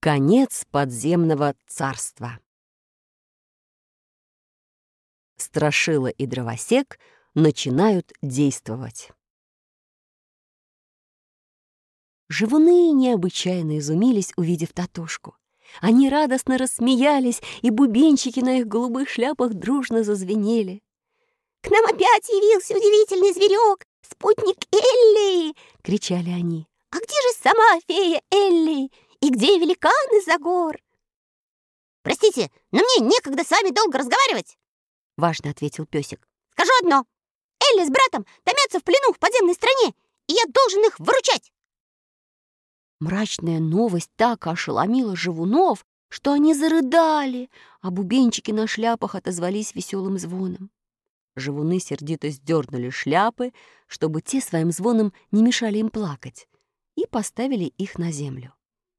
Конец подземного царства. Страшила и Дровосек начинают действовать. Живуны необычайно изумились, увидев Татошку. Они радостно рассмеялись, и бубенчики на их голубых шляпах дружно зазвенели. «К нам опять явился удивительный зверек, спутник Элли!» — кричали они. «А где же сама фея Элли? И где великан из-за гор?» «Простите, но мне некогда с вами долго разговаривать!» — важно ответил песик. «Скажу одно. Элли с братом томятся в плену в подземной стране, и я должен их выручать!» Мрачная новость так ошеломила живунов, что они зарыдали, а бубенчики на шляпах отозвались веселым звоном. Живуны сердито сдернули шляпы, чтобы те своим звоном не мешали им плакать, и поставили их на землю.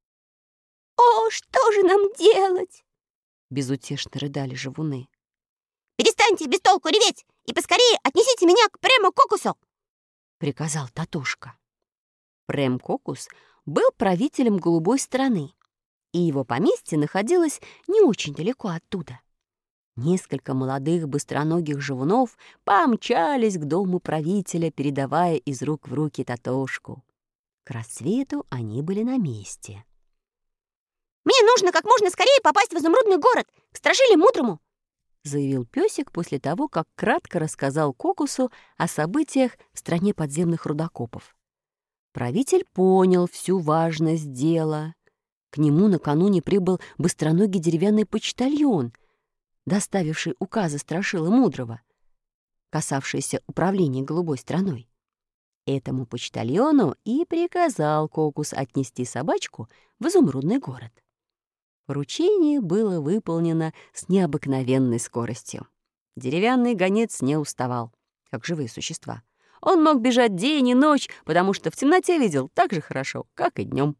«О, что же нам делать?» — безутешно рыдали живуны. «Перестаньте без толку реветь и поскорее отнесите меня к Прему-Кокусу!» — приказал Татошка. Прем-Кокус был правителем голубой страны, и его поместье находилось не очень далеко оттуда. Несколько молодых быстроногих живунов помчались к дому правителя, передавая из рук в руки Татошку. К рассвету они были на месте. «Мне нужно как можно скорее попасть в изумрудный город, к Страшиле Мудрому!» — заявил песик после того, как кратко рассказал Кокусу о событиях в стране подземных рудокопов. Правитель понял всю важность дела. К нему накануне прибыл быстроногий деревянный почтальон, доставивший указы Страшила Мудрого, касавшиеся управления голубой страной. Этому почтальону и приказал Кокус отнести собачку в изумрудный город. Поручение было выполнено с необыкновенной скоростью. Деревянный гонец не уставал, как живые существа. Он мог бежать день и ночь, потому что в темноте видел так же хорошо, как и днем.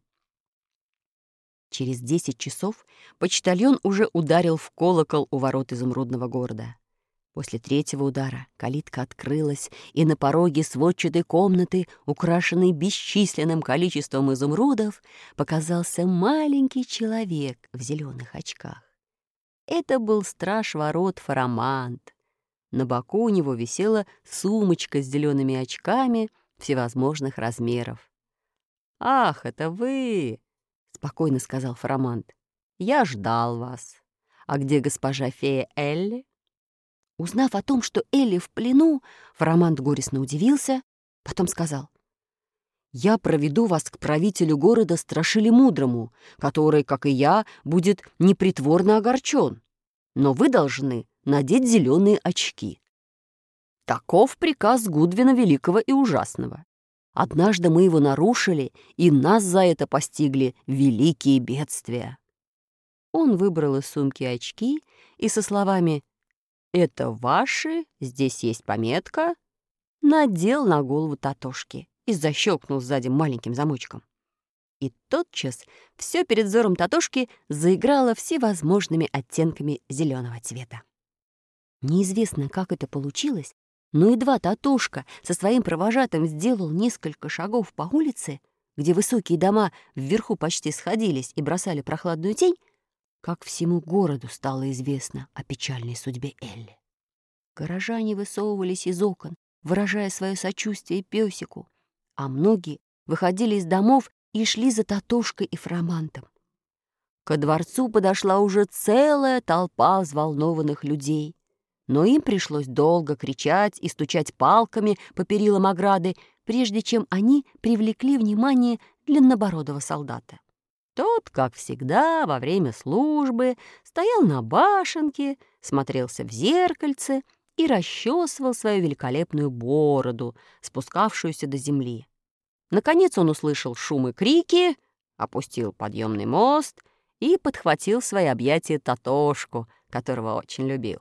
Через 10 часов почтальон уже ударил в колокол у ворот изумрудного города. После 3-го удара калитка открылась, и на пороге сводчатой комнаты, украшенной бесчисленным количеством изумрудов, показался маленький человек в зеленых очках. Это был страж ворот Фарамант. На боку у него висела сумочка с зелеными очками всевозможных размеров. «Ах, это вы!» — спокойно сказал Фарамант. «Я ждал вас. А где госпожа фея Элли?» Узнав о том, что Элли в плену, Фарамант горестно удивился, потом сказал: «Я проведу вас к правителю города Страшиле Мудрому, который, как и я, будет непритворно огорчен. Но вы должны надеть зеленые очки. Таков приказ Гудвина Великого и Ужасного. Однажды мы его нарушили, и нас за это постигли великие бедствия». Он выбрал из сумки очки и со словами «Это ваши, здесь есть пометка», надел на голову Татошки и защелкнул сзади маленьким замочком. И тотчас все перед взором Татошки заиграло всевозможными оттенками зеленого цвета. Неизвестно, как это получилось, но едва Татошка со своим провожатым сделал несколько шагов по улице, где высокие дома вверху почти сходились и бросали прохладную тень, как всему городу стало известно о печальной судьбе Элли. Горожане высовывались из окон, выражая свое сочувствие песику, а многие выходили из домов и шли за Татошкой и Фарамантом. Ко дворцу подошла уже целая толпа взволнованных людей, но им пришлось долго кричать и стучать палками по перилам ограды, прежде чем они привлекли внимание длиннобородого солдата. Тот, как всегда, во время службы стоял на башенке, смотрелся в зеркальце и расчесывал свою великолепную бороду, спускавшуюся до земли. Наконец он услышал шум и крики, опустил подъемный мост и подхватил в свои объятия Татошку, которого очень любил.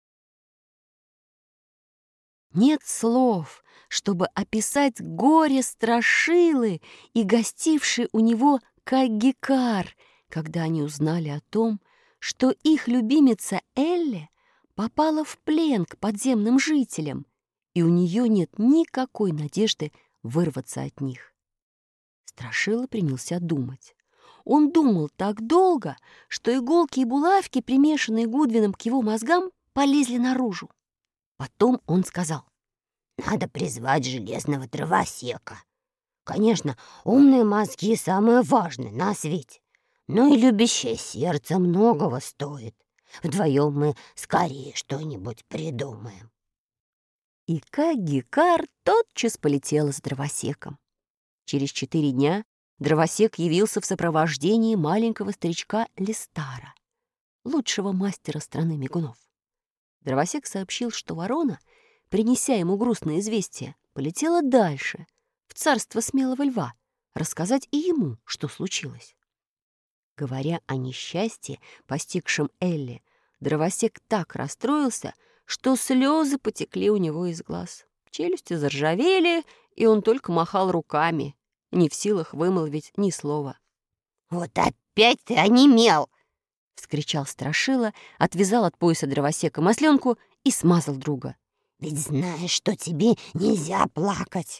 Нет слов, чтобы описать горе Страшилы и гостивший у него Каггикар, когда они узнали о том, что их любимица Элли попала в плен к подземным жителям, и у нее нет никакой надежды вырваться от них. Страшила принялся думать. Он думал так долго, что иголки и булавки, примешанные Гудвином к его мозгам, полезли наружу. Потом он сказал: «Надо призвать железного дровосека. Конечно, умные мозги самые важные на свете, но и любящее сердце многого стоит. Вдвоем мы скорее что-нибудь придумаем». И Кагги-Кар тотчас полетела с дровосеком. Через 4 дня дровосек явился в сопровождении маленького старичка Листара, лучшего мастера страны мигунов. Дровосек сообщил, что ворона, принеся ему грустное известие, полетела дальше, в царство смелого льва, рассказать и ему, что случилось. Говоря о несчастье, постигшем Элли, дровосек так расстроился, что слезы потекли у него из глаз. Челюсти заржавели, и он только махал руками, не в силах вымолвить ни слова. «Вот опять ты онемел!» — вскричал Страшила, отвязал от пояса дровосека масленку и смазал друга. «Ведь знаешь, что тебе нельзя плакать».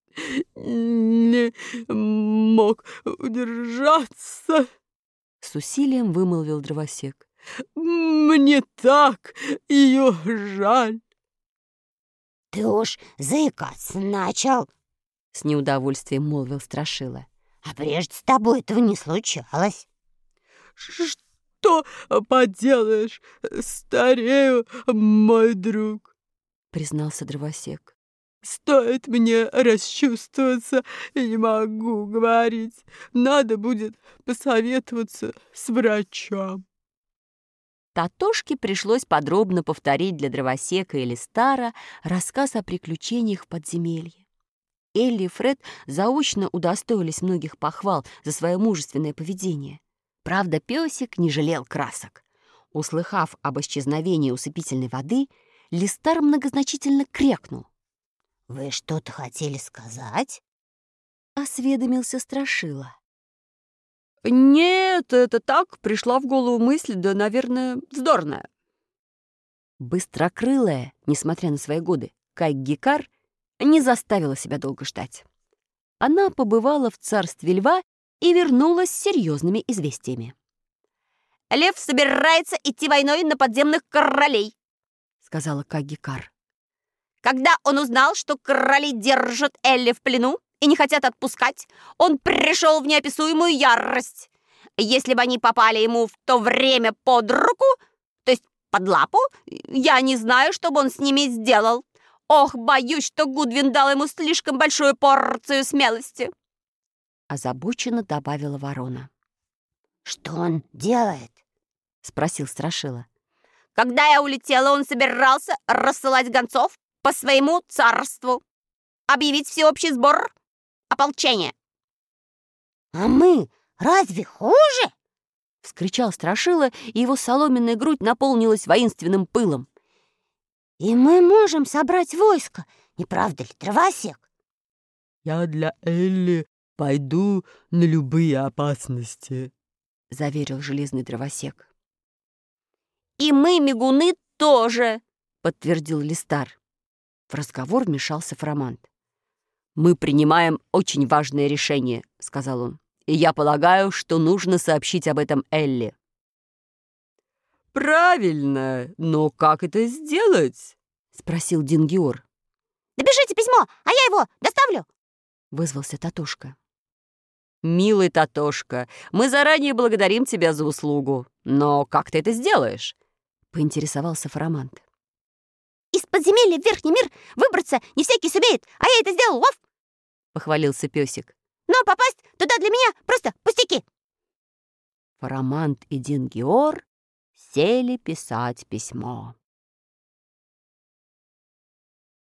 «Не мог удержаться», — с усилием вымолвил дровосек. «Мне так ее жаль». «Ты уж заикаться начал», — с неудовольствием молвил Страшила. «А прежде с тобой этого не случалось». «Что поделаешь, старею, мой друг», — признался дровосек. «Стоит мне расчувствоваться, и не могу говорить. Надо будет посоветоваться с врачом». Татошке пришлось подробно повторить для дровосека и Листара рассказ о приключениях в подземелье. Элли и Фред заочно удостоились многих похвал за свое мужественное поведение. Правда, песик не жалел красок. Услыхав об исчезновении усыпительной воды, Листар многозначительно крякнул. «Вы что-то хотели сказать?» — осведомился Страшила. «Нет, это так, пришла в голову мысль, да, наверное, вздорная». Быстрокрылая, несмотря на свои годы, Кагги-Кар не заставила себя долго ждать. Она побывала в царстве льва и вернулась с серьезными известиями. «Лев собирается идти войной на подземных королей», — сказала Кагги-Кар. «Когда он узнал, что короли держат Элли в плену и не хотят отпускать, он пришел в неописуемую ярость. Если бы они попали ему в то время под руку, то есть под лапу, я не знаю, что бы он с ними сделал. Ох, боюсь, что Гудвин дал ему слишком большую порцию смелости». Озабоченно добавила ворона. «Что он делает?» — спросил Страшила. «Когда я улетела, он собирался рассылать гонцов по своему царству, объявить всеобщий сбор ополчения». «А мы разве хуже?» — вскричал Страшила, и его соломенная грудь наполнилась воинственным пылом. «И мы можем собрать войско, не правда ли, дровосек?» «Я для Элли пойду на любые опасности», — заверил железный дровосек. «И мы, мигуны, тоже», — подтвердил Листар. В разговор вмешался Фромант. «Мы принимаем очень важное решение», — сказал он. «И я полагаю, что нужно сообщить об этом Элли». «Правильно, но как это сделать?» — спросил Дингиор. «Напишите письмо, а я его доставлю», — вызвался Татошка. «Милый Татошка, мы заранее благодарим тебя за услугу. Но как ты это сделаешь?» — поинтересовался Фромант. «Из подземелья в верхний мир выбраться не всякий сумеет, а я это сделал, лов!» — похвалился песик. «Но попасть туда для меня просто пустяки!» Фромант и Дингиор сели писать письмо.